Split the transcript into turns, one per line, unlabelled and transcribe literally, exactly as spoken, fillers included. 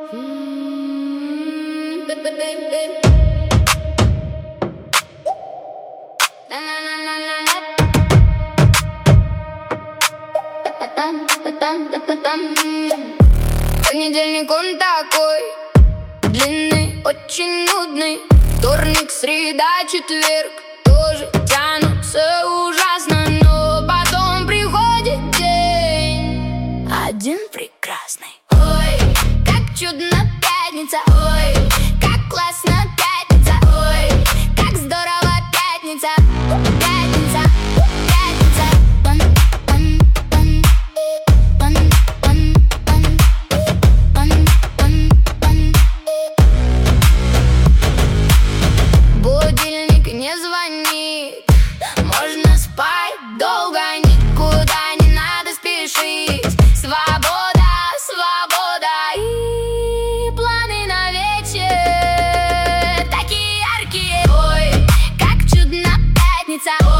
Понедельник он такой длинный, очень нудный. Вторник, среда, четверг тоже тянутся ужасно. Но потом приходит день один прекрасный. Ой, как чудно пятница. Ой, как классно пятница. Ой, как здорово пятница. Пятница, пятница. Пан, пан, пан. Пан, пан, пан. Пан, пан, пан. Будильник не звонит, можно спать долго, никуда не надо спешить. Свобода, свобода и планы на вечер такие яркие. Ой, как чудно пятница.